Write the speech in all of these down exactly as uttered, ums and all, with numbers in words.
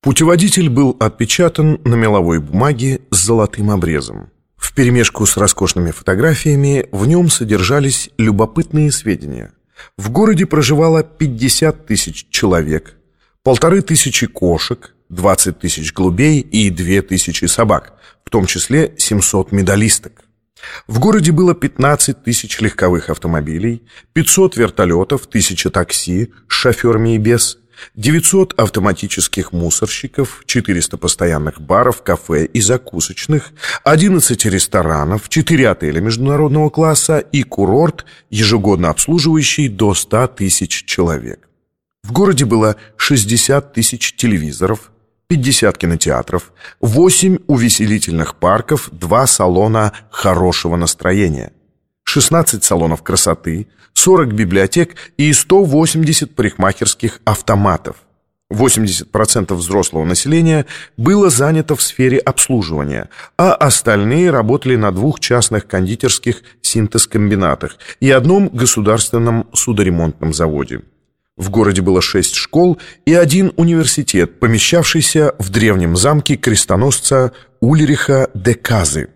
Путеводитель был отпечатан на меловой бумаге с золотым обрезом. Вперемешку с роскошными фотографиями в нем содержались любопытные сведения. В городе проживало пятьдесят тысяч человек, полторы тысячи кошек, двадцать тысяч голубей и две тысячи собак, в том числе семьсот медалисток. В городе было пятнадцать тысяч легковых автомобилей, пятьсот вертолетов, тысяча такси с шоферами и без, девятьсот автоматических мусорщиков, четыреста постоянных баров, кафе и закусочных, одиннадцать ресторанов, четыре отеля международного класса и курорт, ежегодно обслуживающий до ста тысяч человек. В городе было шестьдесят тысяч телевизоров, пятьдесят кинотеатров, восемь увеселительных парков, два салона хорошего настроения, шестнадцать салонов красоты, сорок библиотек и сто восемьдесят парикмахерских автоматов. восемьдесят процентов взрослого населения было занято в сфере обслуживания, а остальные работали на двух частных кондитерских синтез-комбинатах и одном государственном судоремонтном заводе. В городе было шесть школ и один университет, помещавшийся в древнем замке крестоносца Ульриха де Казы.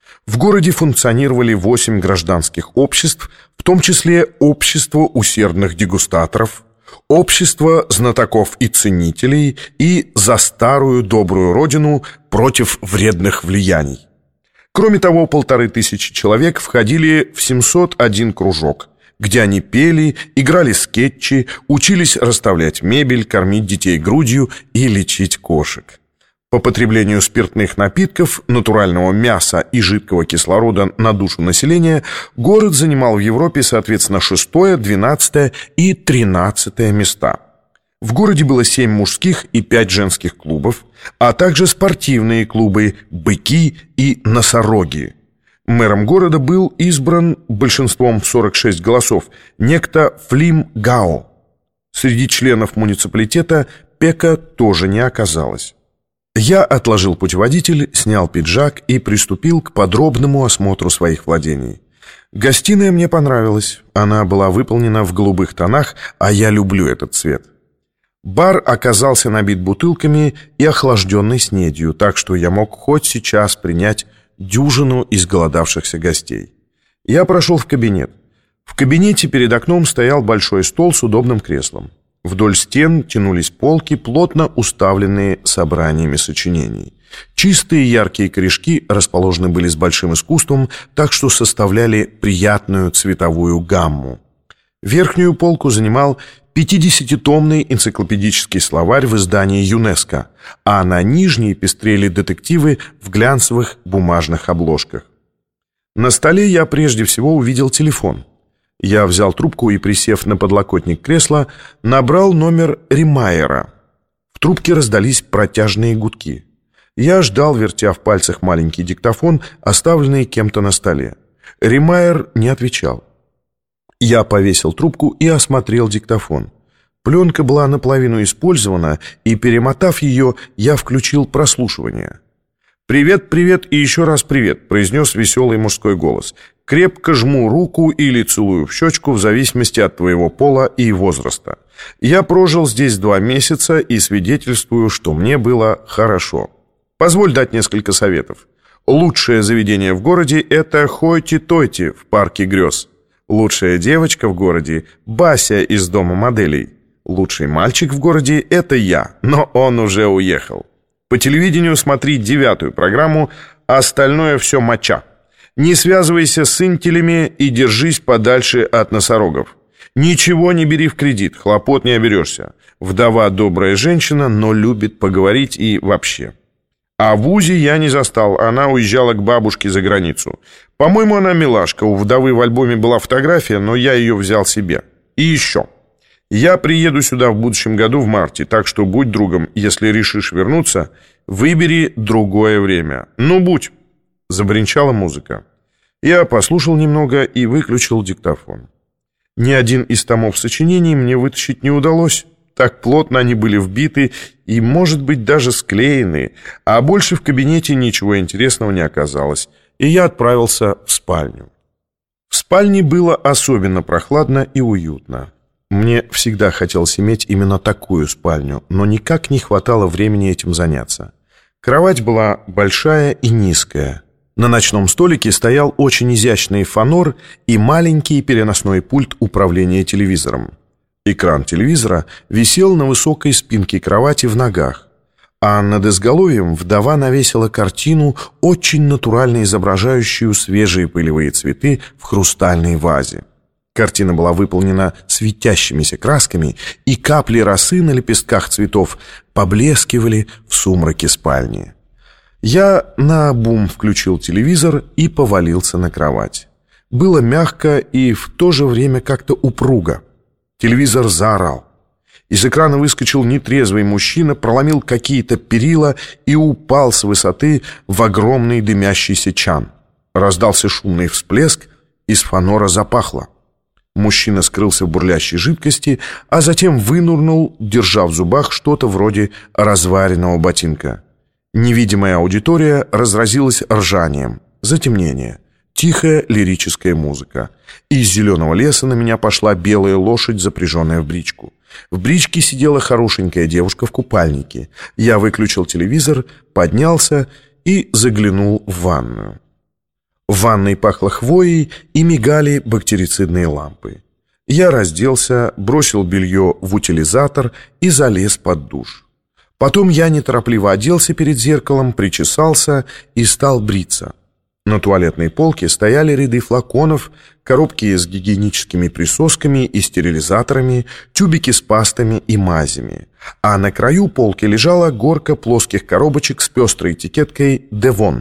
В городе функционировали восемь гражданских обществ, в том числе общество усердных дегустаторов, общество знатоков и ценителей и «За старую добрую родину против вредных влияний». Кроме того, полторы тысячи человек входили в семьсот один кружок, где они пели, играли скетчи, учились расставлять мебель, кормить детей грудью и лечить кошек. По потреблению спиртных напитков, натурального мяса и жидкого кислорода на душу населения город занимал в Европе, соответственно, шестое, двенадцатое и тринадцатое места. В городе было семь мужских и пять женских клубов, а также спортивные клубы «Быки» и «Носороги». Мэром города был избран большинством в сорок шесть голосов некто Флим Гао. Среди членов муниципалитета Пека тоже не оказалось. Я отложил путеводитель, снял пиджак и приступил к подробному осмотру своих владений. Гостиная мне понравилась. Она была выполнена в голубых тонах, а я люблю этот цвет. Бар оказался набит бутылками и охлажденной снедью, так что я мог хоть сейчас принять дюжину изголодавшихся гостей. Я прошел в кабинет. В кабинете перед окном стоял большой стол с удобным креслом. Вдоль стен тянулись полки, плотно уставленные собраниями сочинений. Чистые яркие корешки расположены были с большим искусством, так что составляли приятную цветовую гамму. Верхнюю полку занимал пятидесятитомный энциклопедический словарь в издании ЮНЕСКО, а на нижней пестрели детективы в глянцевых бумажных обложках. На столе я прежде всего увидел телефон. Я взял трубку и, присев на подлокотник кресла, набрал номер Римайера. В трубке раздались протяжные гудки. Я ждал, вертя в пальцах маленький диктофон, оставленный кем-то на столе. Римайер не отвечал. Я повесил трубку и осмотрел диктофон. Пленка была наполовину использована, и, перемотав ее, я включил прослушивание. «Привет, привет и еще раз привет», — произнес веселый мужской голос. «Крепко жму руку или целую в щечку в зависимости от твоего пола и возраста. Я прожил здесь два месяца и свидетельствую, что мне было хорошо. Позволь дать несколько советов. Лучшее заведение в городе — это Хойти-Тойти в парке грез. Лучшая девочка в городе — Бася из дома моделей. Лучший мальчик в городе — это я, но он уже уехал. По телевидению смотри девятую программу, а остальное все моча. Не связывайся с интелями и держись подальше от носорогов. Ничего не бери в кредит, хлопот не оберешься. Вдова добрая женщина, но любит поговорить и вообще. А Вузи я не застал, она уезжала к бабушке за границу. По-моему, она милашка, у вдовы в альбоме была фотография, но я ее взял себе. И еще. Я приеду сюда в будущем году в марте, так что будь другом, если решишь вернуться, выбери другое время. Ну, будь. Забринчала музыка. Я послушал немного и выключил диктофон. Ни один из томов сочинений мне вытащить не удалось. Так плотно они были вбиты и, может быть, даже склеены, а больше в кабинете ничего интересного не оказалось, и я отправился в спальню. В спальне было особенно прохладно и уютно. Мне всегда хотелось иметь именно такую спальню, но никак не хватало времени этим заняться. Кровать была большая и низкая. На ночном столике стоял очень изящный фонор и маленький переносной пульт управления телевизором. Экран телевизора висел на высокой спинке кровати в ногах, а над изголовьем вдова навесила картину, очень натурально изображающую свежие пылевые цветы в хрустальной вазе. Картина была выполнена светящимися красками, и капли росы на лепестках цветов поблескивали в сумраке спальни. Я наобум включил телевизор и повалился на кровать. Было мягко и в то же время как-то упруго. Телевизор заорал. Из экрана выскочил нетрезвый мужчина, проломил какие-то перила и упал с высоты в огромный дымящийся чан. Раздался шумный всплеск, из фонора запахло. Мужчина скрылся в бурлящей жидкости, а затем вынурнул, держа в зубах что-то вроде разваренного ботинка. Невидимая аудитория разразилась ржанием. Затемнение. Тихая лирическая музыка. Из зеленого леса на меня пошла белая лошадь, запряженная в бричку. В бричке сидела хорошенькая девушка в купальнике. Я выключил телевизор, поднялся и заглянул в ванную. В ванной пахло хвоей и мигали бактерицидные лампы. Я разделся, бросил белье в утилизатор и залез под душ. Потом я неторопливо оделся перед зеркалом, причесался и стал бриться. На туалетной полке стояли ряды флаконов, коробки с гигиеническими присосками и стерилизаторами, тюбики с пастами и мазями. А на краю полки лежала горка плоских коробочек с пестрой этикеткой «Девон».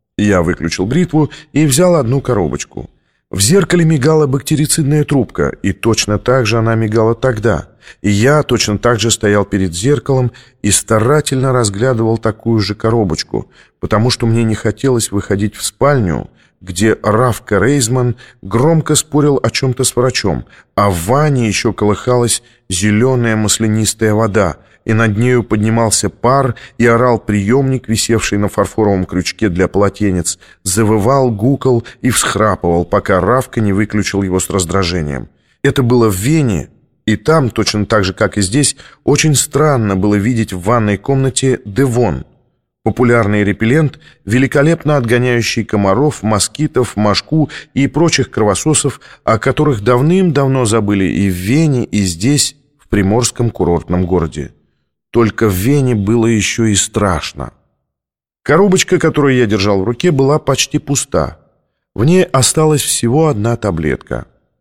Я выключил бритву и взял одну коробочку. В зеркале мигала бактерицидная трубка, и точно так же она мигала тогда. И я точно так же стоял перед зеркалом и старательно разглядывал такую же коробочку, потому что мне не хотелось выходить в спальню, где Равка Рейзман громко спорил о чем-то с врачом, а в ванне еще колыхалась зеленая маслянистая вода, и над нею поднимался пар, и орал приемник, висевший на фарфоровом крючке для полотенец, завывал, гукал и всхрапывал, пока Равка не выключил его с раздражением. Это было в Вене, и там, точно так же, как и здесь, очень странно было видеть в ванной комнате Девон, популярный репеллент, великолепно отгоняющий комаров, москитов, мошку и прочих кровососов, о которых давным-давно забыли и в Вене, и здесь, в приморском курортном городе. Только в Вене было еще и страшно. Коробочка, которую я держал в руке, была почти пуста. В ней осталась всего одна таблетка.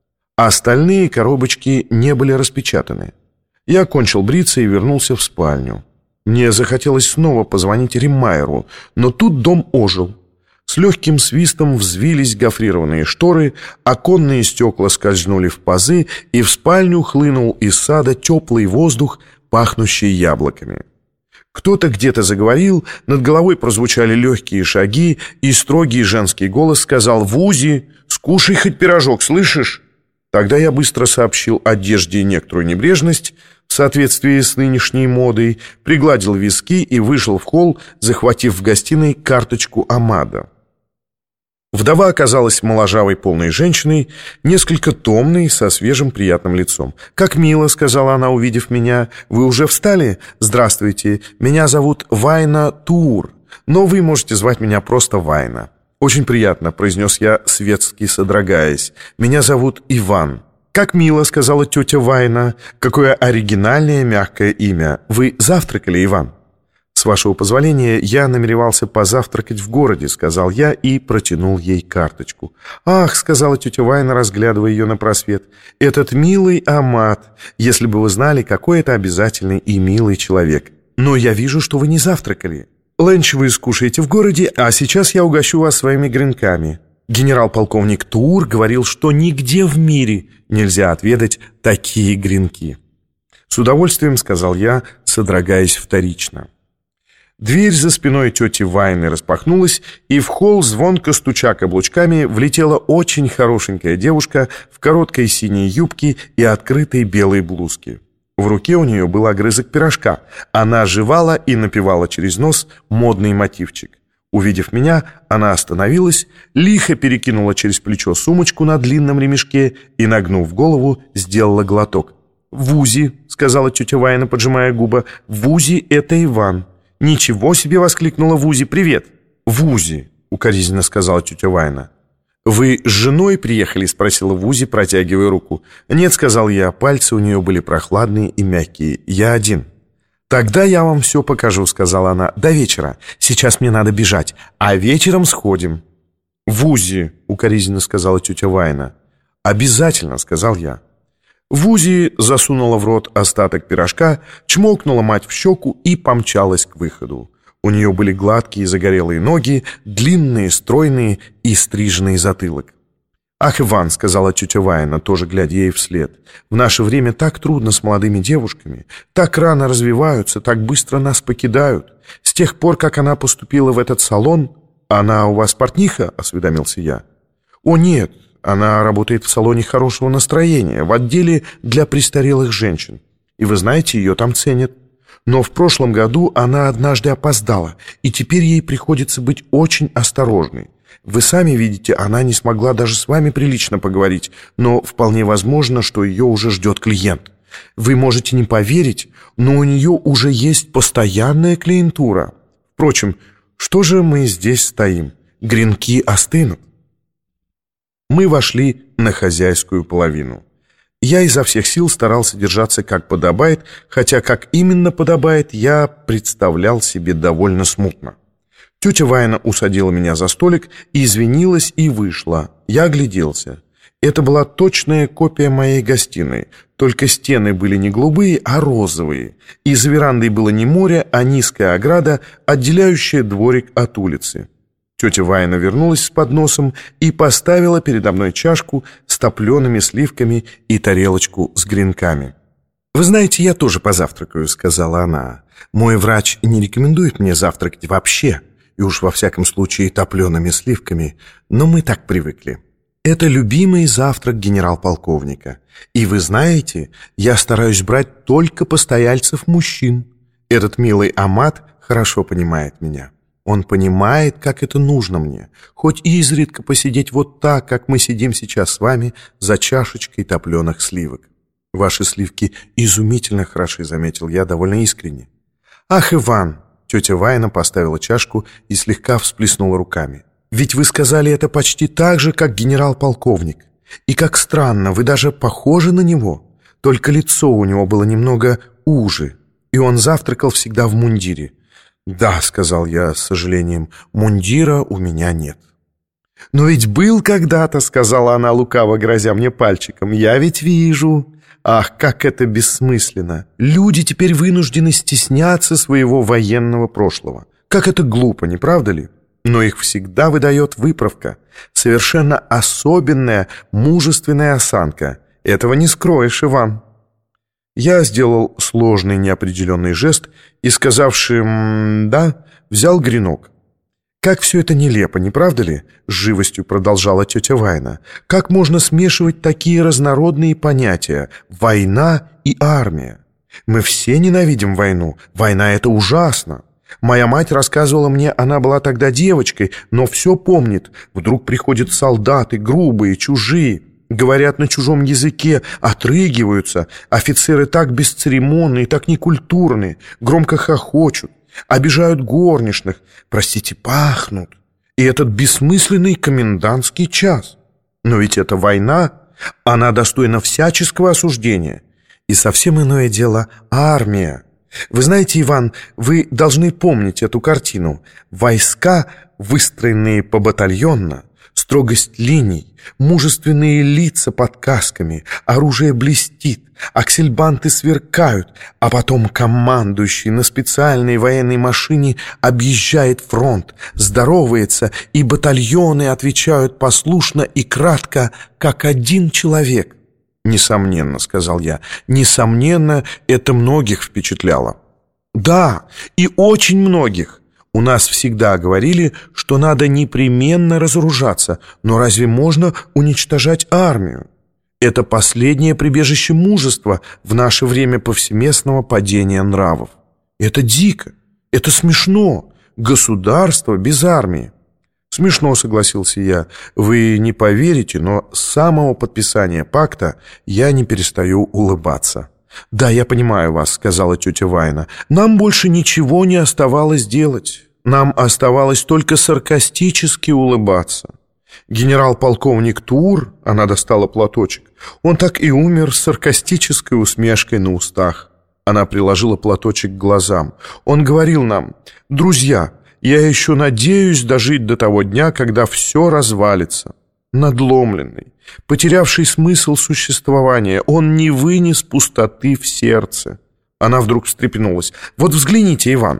А остальные коробочки не были распечатаны. Я кончил бриться и вернулся в спальню. Мне захотелось снова позвонить Риммайеру, но тут дом ожил. С легким свистом взвились гофрированные шторы, оконные стекла скользнули в пазы, и в спальню хлынул из сада теплый воздух, пахнущий яблоками. Кто-то где-то заговорил, над головой прозвучали легкие шаги, и строгий женский голос сказал: «Вузи, скушай хоть пирожок, слышишь?» Тогда я быстро сообщил одежде некоторую небрежность в соответствии с нынешней модой, пригладил виски и вышел в холл, захватив в гостиной карточку Амада. Вдова оказалась моложавой полной женщиной, несколько томной, со свежим приятным лицом. «Как мило», — сказала она, увидев меня. «Вы уже встали? Здравствуйте. Меня зовут Вайна Тур, но вы можете звать меня просто Вайна». «Очень приятно», — произнес я, светски содрогаясь. «Меня зовут Иван». «Как мило», — сказала тетя Вайна. «Какое оригинальное, мягкое имя. Вы завтракали, Иван?» «С вашего позволения, я намеревался позавтракать в городе», — сказал я и протянул ей карточку. «Ах», — сказала тетя Вайна, разглядывая ее на просвет, — «этот милый Амад. Если бы вы знали, какой это обязательный и милый человек. Но я вижу, что вы не завтракали. Ленч вы скушаете в городе, а сейчас я угощу вас своими гренками. Генерал-полковник Тур говорил, что нигде в мире нельзя отведать такие гренки». «С удовольствием», — сказал я, содрогаясь вторично. Дверь за спиной тети Вайны распахнулась, и в холл, звонко стуча каблучками, влетела очень хорошенькая девушка в короткой синей юбке и открытой белой блузке. В руке у нее был огрызок пирожка. Она жевала и напевала через нос модный мотивчик. Увидев меня, она остановилась, лихо перекинула через плечо сумочку на длинном ремешке и, нагнув голову, сделала глоток. «Вузи», — сказала тетя Вайна, поджимая губы. «Вузи — это Иван». «Ничего себе!» — воскликнула Вузи. «Привет!» «Вузи», — укоризненно сказала тетя Вайна. «Вы с женой приехали?» — спросила Вузи, протягивая руку. «Нет», — сказал я, пальцы у нее были прохладные и мягкие. «Я один». «Тогда я вам все покажу», — сказала она. «До вечера. Сейчас мне надо бежать. А вечером сходим». «Вузи», — укоризненно сказала тетя Вайна. «Обязательно», — сказал я. Вузи засунула в рот остаток пирожка, чмокнула мать в щеку и помчалась к выходу. У нее были гладкие загорелые ноги, длинные, стройные и стриженный затылок. «Ах, Иван», — сказала тетя Вайна, тоже глядя ей вслед, «в наше время так трудно с молодыми девушками, так рано развиваются, так быстро нас покидают. С тех пор, как она поступила в этот салон...» «Она у вас портниха?» — осведомился я. «О, нет, она работает в салоне хорошего настроения, в отделе для престарелых женщин. И вы знаете, ее там ценят. Но в прошлом году она однажды опоздала, и теперь ей приходится быть очень осторожной. Вы сами видите, она не смогла даже с вами прилично поговорить, но вполне возможно, что ее уже ждет клиент. Вы можете не поверить, но у нее уже есть постоянная клиентура. Впрочем, что же мы здесь стоим? Гренки остынут». Мы вошли на хозяйскую половину. Я изо всех сил старался держаться как подобает, хотя как именно подобает, я представлял себе довольно смутно. Тетя Вайна усадила меня за столик, извинилась и вышла. Я огляделся. Это была точная копия моей гостиной, только стены были не голубые, а розовые, и за верандой было не море, а низкая ограда, отделяющая дворик от улицы. Тетя Вайна вернулась с подносом и поставила передо мной чашку с топлеными сливками и тарелочку с гренками. «Вы знаете, я тоже позавтракаю», — сказала она. «Мой врач не рекомендует мне завтракать вообще, и уж во всяком случае топлеными сливками, но мы так привыкли. Это любимый завтрак генерал-полковника. И вы знаете, я стараюсь брать только постояльцев мужчин. Этот милый Амат хорошо понимает меня. Он понимает, как это нужно мне, хоть и изредка посидеть вот так, как мы сидим сейчас с вами, за чашечкой топленых сливок. Ваши сливки изумительно хороши», — заметил я довольно искренне. «Ах, Иван!» — тетя Вайна поставила чашку и слегка всплеснула руками. «Ведь вы сказали это почти так же, как генерал-полковник. И как странно, вы даже похожи на него. Только лицо у него было немного уже, и он завтракал всегда в мундире». «Да», — сказал я с сожалением, — «мундира у меня нет». «Но ведь был когда-то», — сказала она, лукаво грозя мне пальчиком, — «я ведь вижу». Ах, как это бессмысленно! Люди теперь вынуждены стесняться своего военного прошлого. Как это глупо, не правда ли? Но их всегда выдает выправка. Совершенно особенная мужественная осанка. Этого не скроешь, Иван. Я сделал сложный неопределенный жест и, сказавши «да», взял гренок. «Как все это нелепо, не правда ли?» — с живостью продолжала тетя Вайна. «Как можно смешивать такие разнородные понятия — война и армия? Мы все ненавидим войну. Война — это ужасно. Моя мать рассказывала мне, она была тогда девочкой, но все помнит. Вдруг приходят солдаты, грубые, чужие, говорят на чужом языке, отрыгиваются. Офицеры так бесцеремонные, так некультурные, громко хохочут, обижают горничных, простите, пахнут. И этот бессмысленный комендантский час. Но ведь это война, она достойна всяческого осуждения. И совсем иное дело армия. Вы знаете, Иван, вы должны помнить эту картину. Войска, выстроенные побатальонно, строгость линий, мужественные лица под касками, оружие блестит, аксельбанты сверкают, а потом командующий на специальной военной машине объезжает фронт, здоровается, и батальоны отвечают послушно и кратко, как один человек. «Несомненно», — сказал я, — «несомненно, это многих впечатляло». «Да, и очень многих. У нас всегда говорили, что надо непременно разоружаться, но разве можно уничтожать армию? Это последнее прибежище мужества в наше время повсеместного падения нравов. Это дико, это смешно, государство без армии». «Смешно», — согласился я. «Вы не поверите, но с самого подписания пакта я не перестаю улыбаться». «Да, я понимаю вас», — сказала тетя Вайна. «Нам больше ничего не оставалось делать. Нам оставалось только саркастически улыбаться. Генерал-полковник Тур, она достала платочек, он так и умер с саркастической усмешкой на устах». Она приложила платочек к глазам. «Он говорил нам: друзья, я еще надеюсь дожить до того дня, когда все развалится». Надломленный, потерявший смысл существования, он не вынес пустоты в сердце. Она вдруг встрепенулась. «Вот взгляните, Иван».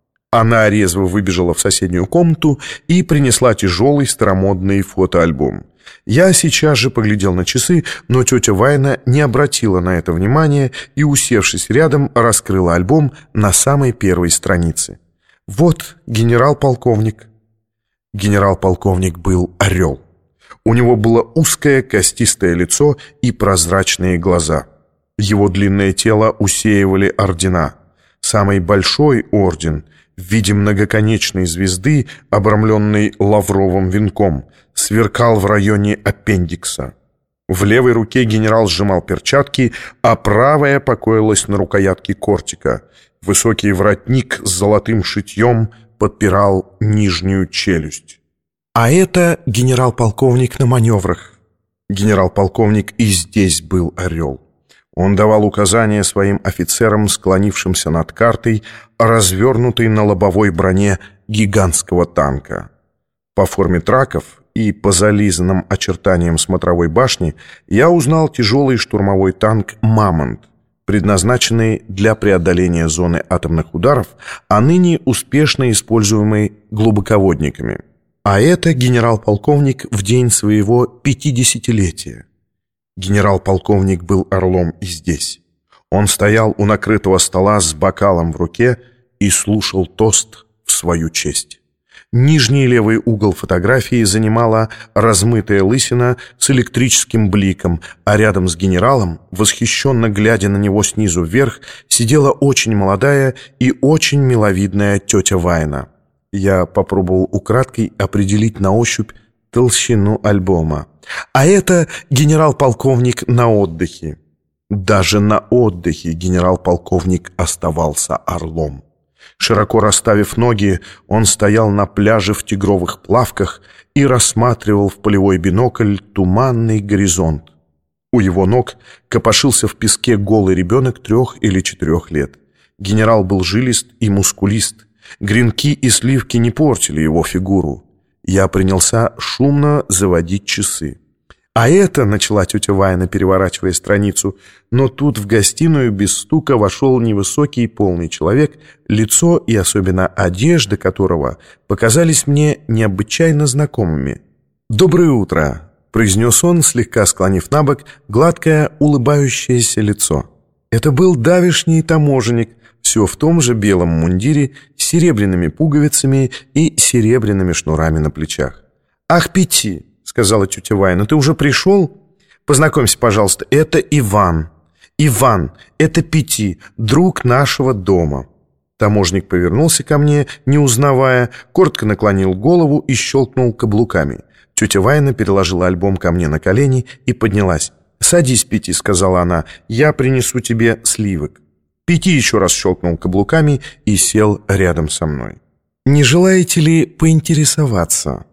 Она резво выбежала в соседнюю комнату и принесла тяжелый старомодный фотоальбом. Я сейчас же поглядел на часы, но тетя Вайна не обратила на это внимания и, усевшись рядом, раскрыла альбом на самой первой странице. «Вот генерал-полковник». Генерал-полковник был орел. У него было узкое костистое лицо и прозрачные глаза. Его длинное тело усеивали ордена. Самый большой орден в виде многоконечной звезды, обрамленной лавровым венком, сверкал в районе аппендикса. В левой руке генерал сжимал перчатки, а правая покоилась на рукоятке кортика. Высокий воротник с золотым шитьем подпирал нижнюю челюсть. А это генерал-полковник на маневрах. Генерал-полковник и здесь был орел. Он давал указания своим офицерам, склонившимся над картой, развернутой на лобовой броне гигантского танка. По форме траков и по зализанным очертаниям смотровой башни я узнал тяжелый штурмовой танк «Мамонт», предназначенный для преодоления зоны атомных ударов, а ныне успешно используемый глубоководниками. А это генерал-полковник в день своего пятидесятилетия. Генерал-полковник был орлом и здесь. Он стоял у накрытого стола с бокалом в руке и слушал тост в свою честь. Нижний левый угол фотографии занимала размытая лысина с электрическим бликом, а рядом с генералом, восхищенно глядя на него снизу вверх, сидела очень молодая и очень миловидная тетя Вайна. Я попробовал украдкой определить на ощупь толщину альбома. А это генерал-полковник на отдыхе. Даже на отдыхе генерал-полковник оставался орлом. Широко расставив ноги, он стоял на пляже в тигровых плавках и рассматривал в полевой бинокль туманный горизонт. У его ног копошился в песке голый ребенок трех или четырех лет. Генерал был жилист и мускулист. Гренки и сливки не портили его фигуру. Я принялся шумно заводить часы. «А это», — начала тетя Вайна, переворачивая страницу, но тут в гостиную без стука вошел невысокий полный человек, лицо и особенно одежда которого показались мне необычайно знакомыми. «Доброе утро», — произнес он, слегка склонив набок гладкое улыбающееся лицо. Это был давешний таможенник, все в том же белом мундире с серебряными пуговицами и серебряными шнурами на плечах. «Ах, Пяти», — сказала тетя Вайна, — «ты уже пришел? Познакомься, пожалуйста, это Иван. Иван, это Пяти, друг нашего дома». Таможник повернулся ко мне, не узнавая, коротко наклонил голову и щелкнул каблуками. Тетя Вайна переложила альбом ко мне на колени и поднялась. «Садись, Пяти», — сказала она, — «я принесу тебе сливок». Пяти еще раз щелкнул каблуками и сел рядом со мной. «Не желаете ли поинтересоваться?»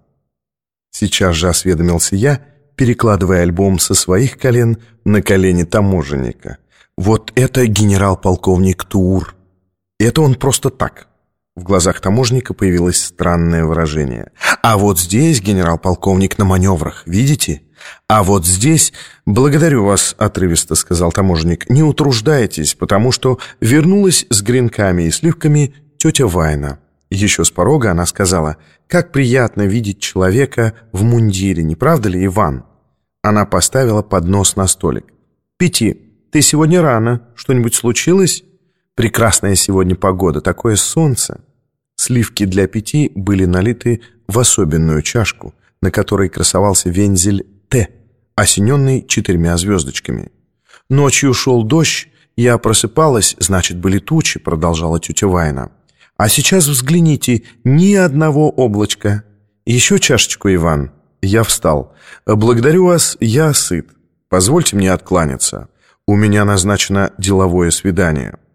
Сейчас же осведомился я, перекладывая альбом со своих колен на колени таможенника. «Вот это генерал-полковник Тур. Это он просто так». В глазах таможенника появилось странное выражение. «А вот здесь генерал-полковник на маневрах, видите? А вот здесь...» «Благодарю вас», — отрывисто сказал таможенник. «Не утруждайтесь, потому что вернулась с гренками и сливками тетя Вайна». Еще с порога она сказала: «Как приятно видеть человека в мундире, не правда ли, Иван?» Она поставила поднос на столик. «Пяти, ты сегодня рано. Что-нибудь случилось? Прекрасная сегодня погода, такое солнце». Сливки для Пяти были налиты в особенную чашку, на которой красовался вензель «Т», осененный четырьмя звездочками. «Ночью шел дождь, я просыпалась, значит, были тучи», — продолжала тетя Вайна. «А сейчас взгляните, ни одного облачка. Еще чашечку, Иван». Я встал. «Благодарю вас, я сыт. Позвольте мне откланяться». У меня назначено деловое свидание.